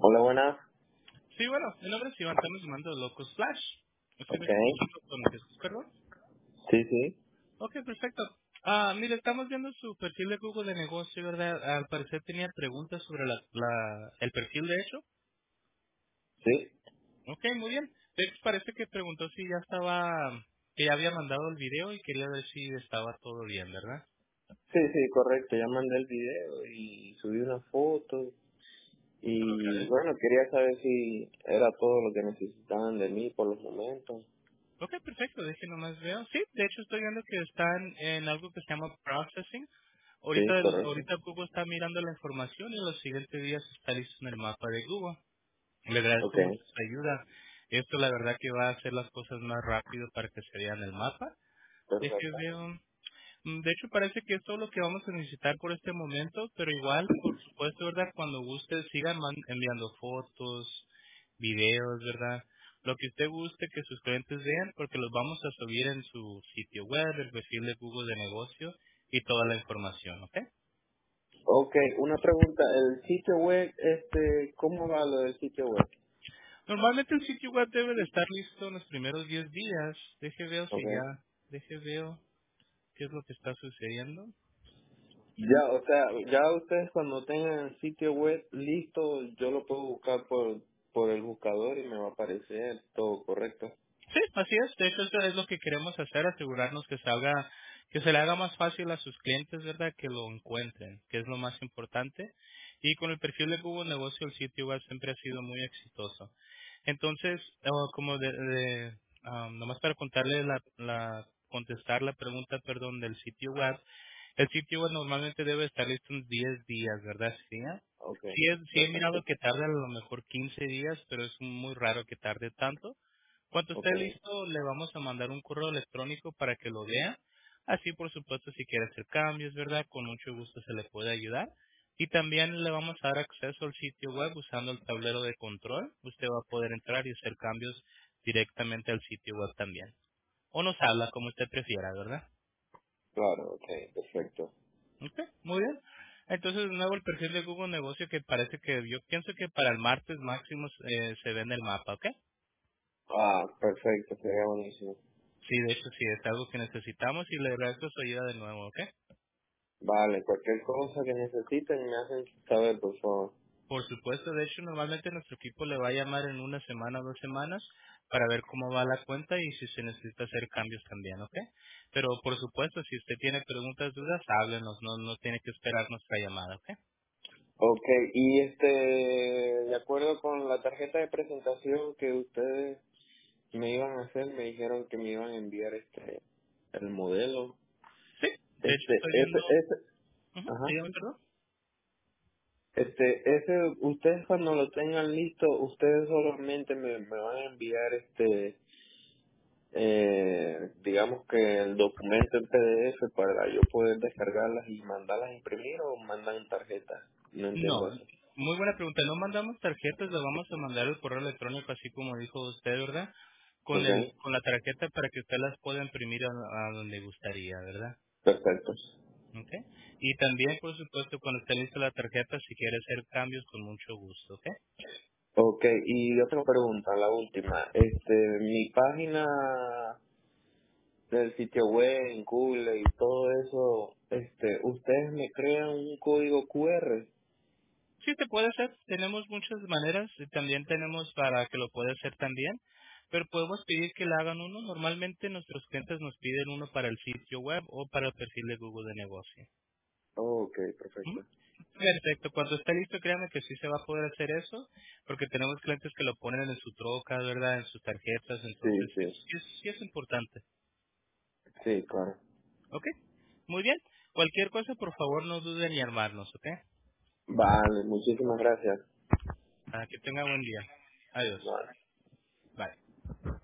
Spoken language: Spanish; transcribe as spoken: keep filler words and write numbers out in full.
Hola, buenas. Sí, bueno, mi nombre es Iván, estamos llamando de Locos Flash. Estoy Ok. hablando con Jesús, perdón. Sí, sí. Ok, perfecto. Ah, mire, estamos viendo su perfil de Google de negocio, ¿verdad? Al parecer tenía preguntas sobre la, la, el perfil de hecho. Sí. Ok, muy bien. De hecho, parece que preguntó si ya estaba, que ya había mandado el video y quería ver si estaba todo bien, ¿verdad? Sí, sí, correcto. Ya mandé el video y subí una foto. Y Ok. bueno, quería saber si era todo lo que necesitaban de mí por los momentos. Ok, perfecto, deje nomás veo. Sí, de hecho estoy viendo que están en algo que se llama processing. Sí, Ahorita, el- correcto. ahorita Google está mirando la información y en los siguientes días está listo en el mapa de Google. Le agradezco Ok. mucho su ayuda. Esto la verdad que va a hacer las cosas más rápido para que se vean en el mapa. Deje Perfecto. veo. Mm, De hecho, parece que es todo lo que vamos a necesitar por este momento, pero igual, por supuesto, ¿verdad? Cuando guste, sigan man- enviando fotos, videos, ¿verdad? Lo que usted guste que sus clientes vean, porque los vamos a subir en su sitio web, el perfil de Google de negocio y toda la información, ¿ok? Ok, una pregunta. El sitio web, este, ¿cómo va lo del sitio web? Normalmente el sitio web debe de estar listo en los primeros diez días. Deje veo si Ok. ya, deje veo qué es lo que está sucediendo. Ya, o sea, ya ustedes cuando tengan el sitio web listo, yo lo puedo buscar por, por el buscador y me va a aparecer todo correcto. Sí, así es. De hecho, eso es lo que queremos hacer, asegurarnos que salga, que se le haga más fácil a sus clientes, ¿verdad? Que lo encuentren, que es lo más importante. Y con el perfil de Google Negocio, el sitio web siempre ha sido muy exitoso. Entonces, oh, como de, de ah, nomás para contarle la, la, contestar la pregunta, perdón, del sitio web, el sitio web normalmente debe estar listo en diez días, ¿verdad? Sí, Ok, sí, es- sí he mirado perfecto. que tarda a lo mejor quince días, pero es muy raro que tarde tanto. Cuando esté Ok, listo, le vamos a mandar un correo electrónico para que lo vea. Así, por supuesto, si quiere hacer cambios, ¿verdad? Con mucho gusto se le puede ayudar. Y también le vamos a dar acceso al sitio web usando el tablero de control. Usted va a poder entrar y hacer cambios directamente al sitio web también. O nos habla como usted prefiera, ¿verdad? claro, ok, perfecto. Ok, muy bien. Entonces, de nuevo, el perfil de Google Negocio que parece que yo pienso que para el martes máximo eh, se ve en el mapa, ¿ok? Ah, perfecto, sería buenísimo. Sí, de hecho sí, es algo que necesitamos y le agradezco su ayuda de nuevo, ¿ok? Vale, cualquier cosa que necesiten me hacen saber, por favor. Por supuesto, de hecho normalmente nuestro equipo le va a llamar en una semana o dos semanas para ver cómo va la cuenta y si se necesita hacer cambios también, ¿ok? Pero por supuesto, si usted tiene preguntas, dudas, háblenos, no, no tiene que esperar nuestra llamada, ¿ok? Ok, y este, de acuerdo con la tarjeta de presentación que ustedes me iban a hacer, me dijeron que me iban a enviar este, el modelo. Sí, de hecho Este, estoy ese, viendo... ese, Ujú, ajá. dígame, perdón. Este, ese, ustedes cuando lo tengan listo, ustedes solamente me, me van a enviar este, eh, digamos que el documento en P D F para yo poder descargarlas y mandarlas a imprimir o mandan tarjetas. No entiendo No, eso. muy buena pregunta. No mandamos tarjetas, le vamos a mandar el correo electrónico así como dijo usted, ¿verdad? Con el Ok, con la tarjeta para que usted las pueda imprimir a, a donde gustaría, ¿verdad? perfecto. ¿Ok? Y también, por supuesto, cuando esté lista la tarjeta, si quiere hacer cambios, con mucho gusto, ¿ok? Ok, y otra pregunta, la última. Este, mi página del sitio web, en Google y todo eso, este, ustedes me crean un código Q R. Sí, se puede hacer. Tenemos muchas maneras y también tenemos para que lo pueda hacer también. Pero podemos pedir que le hagan uno. Normalmente nuestros clientes nos piden uno para el sitio web o para el perfil de Google de negocio. Ok, ¿Mm? perfecto. Perfecto. Cuando esté listo, créanme que sí se va a poder hacer eso, porque tenemos clientes que lo ponen en su troca, ¿verdad? En sus tarjetas, Sí, entonces sí, sí, sí es, sí es importante. sí, claro. ¿Ok? Muy bien. Cualquier cosa, por favor, no duden en llamarnos, ¿ok? Vale, muchísimas gracias. Para que tenga buen día. Adiós. Vale. Bye.